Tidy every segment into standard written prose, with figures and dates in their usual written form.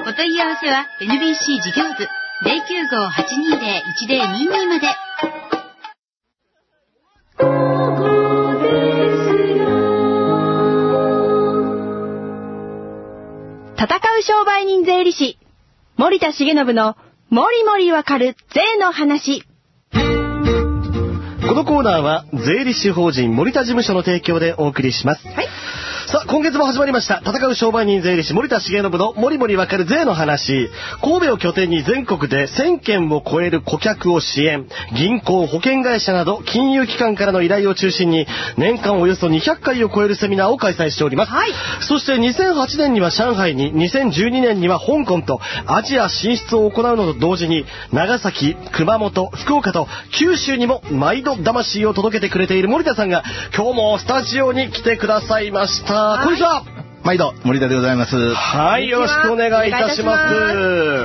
お問い合わせは NBC 事業部 095-820-1022 まで。 戦う商売人税理士森田重信のもりもりわかる税の話。 このコーナーは税理士法人森田事務所の提供でお送りします。はい。さあ、今月も始まりました戦う商売人税理士森田重信のもりもりわかる税の話。神戸を拠点に全国で1000件を超える顧客を支援、銀行、保険会社など金融機関からの依頼を中心に年間およそ200回を超えるセミナーを開催しております。はい。そして2008年には上海に、2012年には香港とアジア進出を行うのと同時に長崎、熊本、福岡と九州にも毎度魂を届けてくれている森田さんが今日もスタジオに来てくださいました。こんにちは。 毎度森田でございます。 はい、よろしくお願いいたします。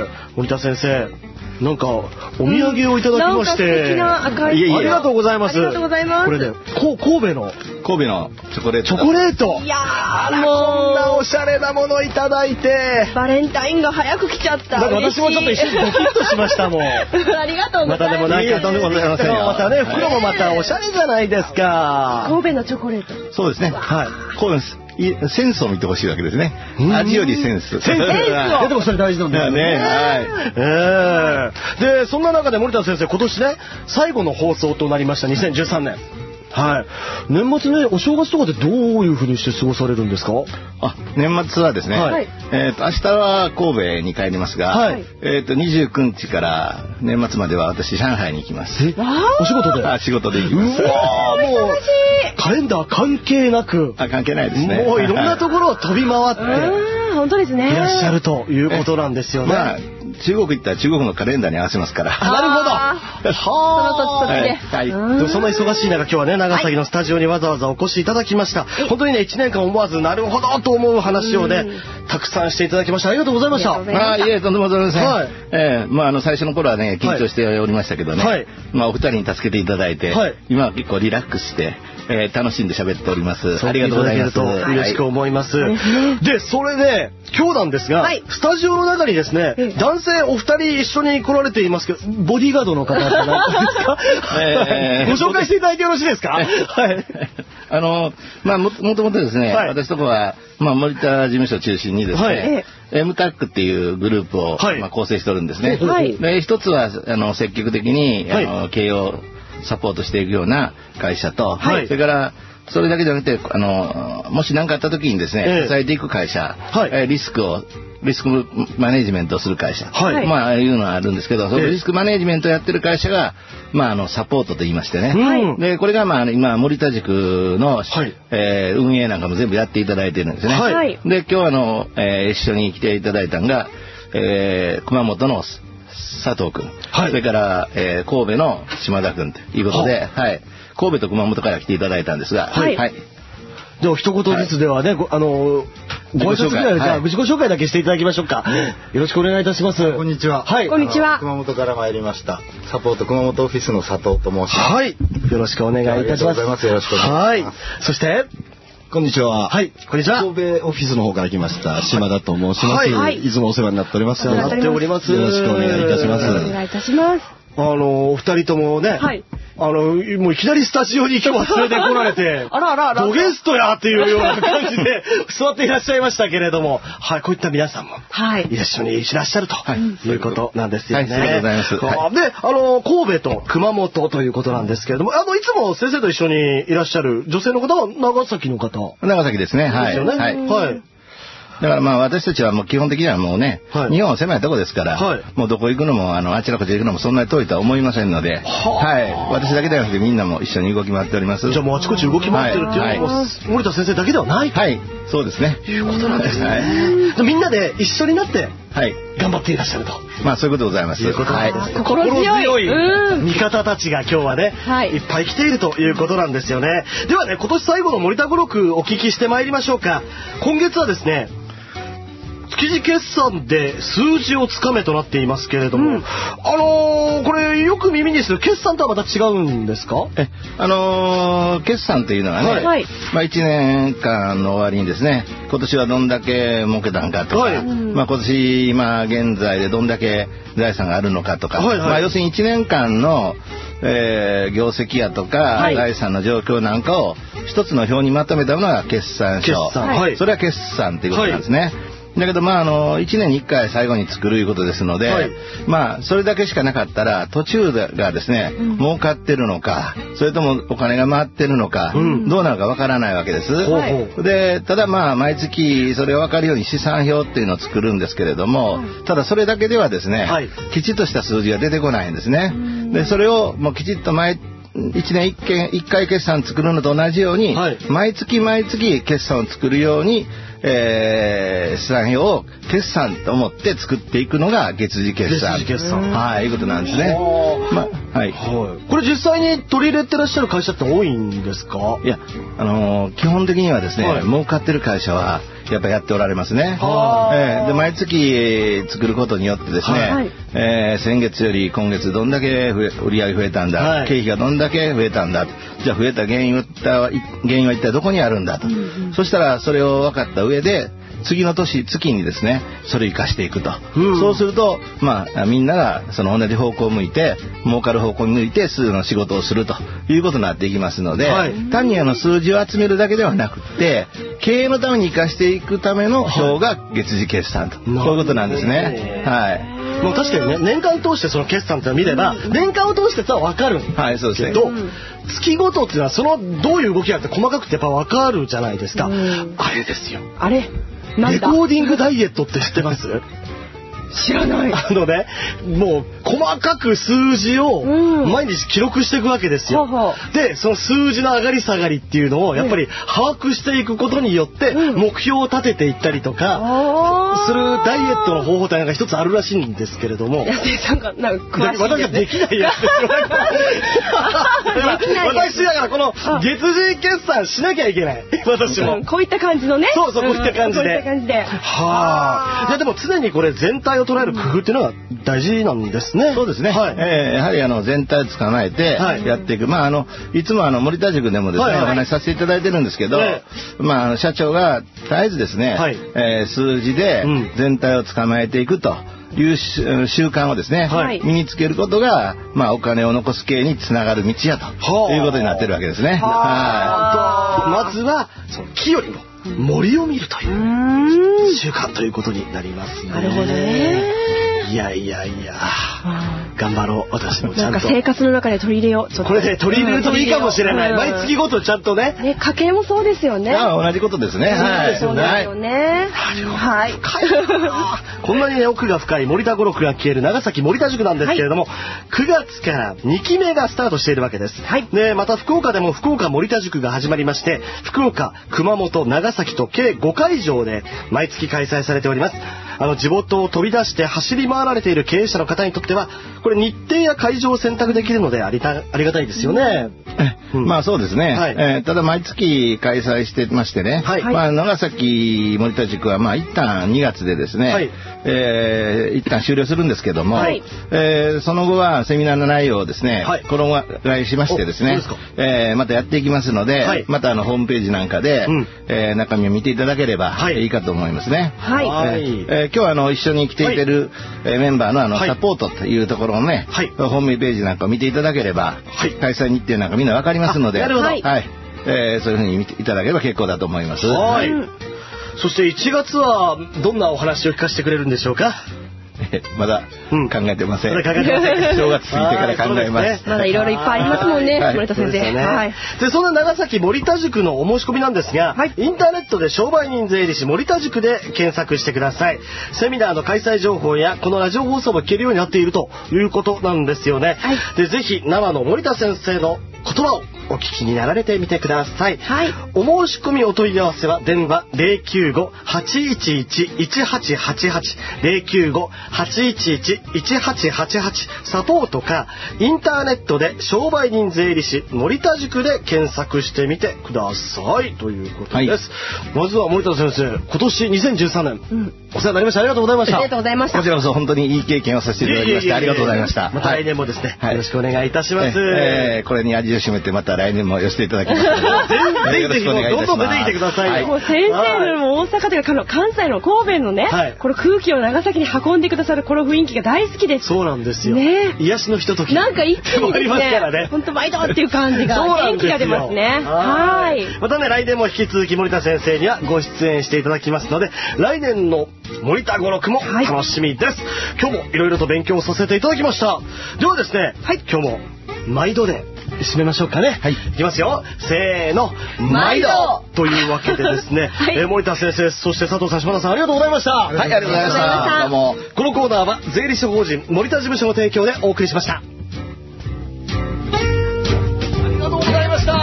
森田先生、なんかお土産をいただきまして、ありがとうございます。ありがとうございます。これね、神戸のチョコレート。チョコレート。いやー、こんなおしゃれなものいただいて。 バレンタインが早く来ちゃった。 私もちょっと一緒にドキッとしましたもん。 ありがとうございます。 またでもなんかとんでもございませんよ。またね、袋もまたおしゃれじゃないですか。 神戸のチョコレート。 そうですね。はい。神戸です。センスを見てほしいわけですね。味よりセンス。 センス。でもそれ大事なんだよね。はい。で、そんな中で森田先生、今年ね、最後の放送となりました2013年。はい。年末ね、お正月とかでどういうふうにして過ごされるんですか？ 年末はですね、はい、明日は神戸に帰りますが、はい、29日から年末までは私上海に行きます。 お仕事で？ 仕事で行きます。 うわー、もうカレンダー関係なく。 関係ないですね。 もういろんなところを飛び回って。 本当ですね。 いらっしゃるということなんですよね。 中国行ったら中国のカレンダーに合わせますから。 なるほど。 その土地で。 はい。その忙しい中、今日はね、長崎のスタジオにわざわざお越しいただきました。本当にね、1年間思わずなるほどと思う話をね、たくさんしていただきました。ありがとうございました。 いえ、とんでもございません。はい。最初の頃はね、緊張しておりましたけどね。はい。お二人に助けていただいて、今は結構リラックスして、楽しんで喋っております。ありがとうございます。 嬉しく思います。で、それで今日なんですが、スタジオの中にですね、男性お二人一緒に来られていますけど、ボディーガードの方って何ですか？ご紹介していただいてよろしいですか？はい。 もともとですね、私とこは森田事務所中心にですね、MTAC っていうグループを構成しておるんですね。で、一つは積極的に経営をサポートしていくような会社と、それからそれだけじゃなくてもし何かあった時にですね、支えていく会社、リスクマネジメントをする会社、いうのがあるんですけど、そのリスクマネジメントをやってる会社がサポートと言いましてね、でこれが今森田塾の、運営なんかも全部やっていただいてるんですね。で今日一緒に来ていただいたのが、熊本の佐藤君、それから、神戸の島田君ということで、神戸と熊本から来ていただいたんですが、 では一言ずつではね、ご挨拶ぐらいじゃあ自己紹介だけしていただきましょうか。よろしくお願いいたします。 こんにちは。 はい。こんにちは。 熊本から参りました。サポート熊本オフィスの佐藤と申します。 はい。よろしくお願いいたします。 よろしくお願いします。 そして、 こんにちは。 はい。こんにちは。 神戸オフィスの方から来ました島田と申します。いつもお世話になっております。 なっております。 よろしくお願いいたします。 お願いいたします。 お二人ともね、もういきなりスタジオに今日は連れてこられて、ドゲストやっていうような感じで座っていらっしゃいましたけれども、こういった皆さんも一緒にいらっしゃるということなんですよね。 ありがとうございます。 で、神戸と熊本ということなんですけれども、いつも先生と一緒にいらっしゃる女性の方は長崎の方。 長崎ですね。 ですよね。はい。 だから私たちはもう基本的にはもうね、日本は狭いとこですから、もうどこ行くのもあちらこちら行くのもそんなに遠いとは思いませんので、私だけではなくてみんなも一緒に動き回っております。 じゃあもうあちこち動き回ってるっていうのは森田先生だけではないと。 そうですね。 いうことなんですね。みんなで一緒になって頑張っていらっしゃると。 そういうことでございます。 心強い味方たちが今日はね、いっぱい来ているということなんですよね。ではね、今年最後の森田語録お聞きしてまいりましょうか。今月はですね、築地決算で数字をつかめとなっていますけれども、これよく耳にする決算とはまた違うんですか？ 決算というのはね、 はい、 1年間の終わりにですね、今年はどんだけ儲けたんかとか、 はい、 今年今現在でどんだけ財産があるのかとか、 はいはい、 要するに1年間の、業績やとか、はい、財産の状況なんかを一つの表にまとめたのが決算書。 はい、 それは決算ということなんですね。はい、だけど1年に1回最後に作るいうことですので、はい、それだけしかなかったら途中がですね、儲かってるのか、それともお金が回ってるのか、どうなのかわからないわけです。はい、でただ毎月それを分かるように試算表っていうのを作るんですけれども、ただそれだけではですね、はい、きちっとした数字が出てこないんですね。でそれをきちっと1年1回決算作るのと同じように、はい、毎月決算を作るように、試算表を決算と思って作っていくのが月次決算。はい、いうことなんですね。はい。 これ実際に取り入れてらっしゃる会社って多いんですか？ いや、基本的にはですね、はい、儲かってる会社はやっぱやっておられますね。で毎月作ることによってですね、はい、先月より今月どんだけ売り上げ増えたんだ、はい、経費がどんだけ増えたんだ、じゃあ増えた原因は一体どこにあるんだと、そしたらそれを分かった上で次の月にですねそれを生かしていくと、そうするとみんながその同じ方向を向いて儲かる方向に向いての仕事をするということになっていきますので、はい、単に数字を集めるだけではなくて経営のために生かしていくための表が月次決算と、こういうことなんですね。はい。 もう確かにね、年間通してその決算ってのを見れば、年間を通して分かるんですけど、はい、そうですね、月ごとっていうのはそのどういう動きがあって細かくてやっぱ分かるじゃないですか。あれですよ。 あれレコーディングダイエットって知ってます？ 知らない。 もう細かく数字を毎日記録していくわけですよ。でその数字の上がり下がりっていうのをやっぱり把握していくことによって目標を立てていったりとかするダイエットの方法ってなんか一つあるらしいんですけれども、 安井さんがなんか詳しいですね。 私はできないやつですよ。私だからこの月次決算しなきゃいけない。私もこういった感じのね。 そう、こういった感じで。はあ。いやでも常にこれ全体を捉える工夫っていうのが大事なんですね。 そうですね。はい。やはり全体を捕まえてやっていく。いつも森田塾でもですね、お話しさせていただいてるんですけど、社長が絶えずですね、数字で全体を捕まえていくという習慣をですね、身につけることがお金を残す系につながる道やということになってるわけですね。 まずはその木よりも森を見るという習慣ということになりますね。 なるほどね。 いや頑張ろう。私もちゃんと生活の中で取り入れよう。 これで取り入れるといいかもしれない。毎月ごとちゃんとね。 家計もそうですよね。 同じことですね。はい。 そうですよね。はい。 こんなにね奥が深い森田語録が消える長崎森田塾なんですけれども、9月から2期目がスタートしているわけです。でまた福岡でも福岡森田塾が始まりまして、福岡、熊本、長崎と計5会場で毎月開催されております。地元を飛び出して走り回られている経営者の方にとってはこれ日程や会場を選択できるのでありがたいですよね。 そうですね。ただ毎月開催してましてね、長崎森田塾は一旦2月でですね、一旦終了するんですけども、その後はセミナーの内容をですね、衣替えしましてですね、またやっていきますので、またホームページなんかで、中身を見ていただければいいかと思いますね。今日は一緒に来ていてるメンバーのサポートというところのね、ホームページなんかを見ていただければ、開催日程なんかみんなわかりますので、そういうふうに見ていただければ結構だと思います。 そして1月はどんなお話を聞かせてくれるんでしょうか？ まだ考えてません。正月過ぎてから考えます。 まだいろいろいっぱいありますもんね、森田先生。 でそんな長崎森田塾のお申し込みなんですが、インターネットで商売人税理士森田塾で検索してください。セミナーの開催情報やこのラジオ放送も聞けるようになっているということなんですよね。でぜひ生の森田先生の言葉をお聞きになられてみてください。お申し込みお問い合わせは電話 095-811-1888 095-811-1888 サポートかインターネットで商売人税理士森田塾で検索してみてくださいということです。まずは森田先生、今年2013年、 お世話になりました。ありがとうございました。 ありがとうございました。 こちらこそ本当にいい経験をさせていただきまして、ありがとうございました。 また来年もですね、よろしくお願いいたします。 これに味を占めて、また来年も寄せていただきます。ぜひぜひ、どんどん出てきてください。 もう先生の大阪というか、関西の神戸のね、この空気を長崎に運んでくださるこの雰囲気が大好きです。 そうなんですよ。癒しのひととき。 なんか一気にですね、本当毎度っていう感じが、元気が出ますね。はい。 またね、来年も引き続き森田先生にはご出演していただきますので、来年の森田語録も楽しみです。今日もいろいろと勉強させていただきました。ではですね、今日も毎度で締めましょうかね。いきますよ。せーの、毎度というわけでですね、森田先生、そして佐藤さん、島田さん、ありがとうございました。 はい、ありがとうございました。どうも。 このコーナーは税理士法人森田事務所の提供でお送りしました。ありがとうございました。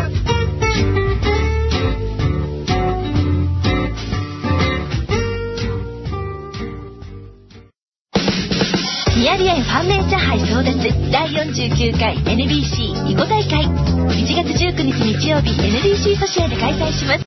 ミヤビ園ファンメン茶杯争奪第49回 NBC 囲碁大会1月19日日曜日 NBC ソシアで開催します。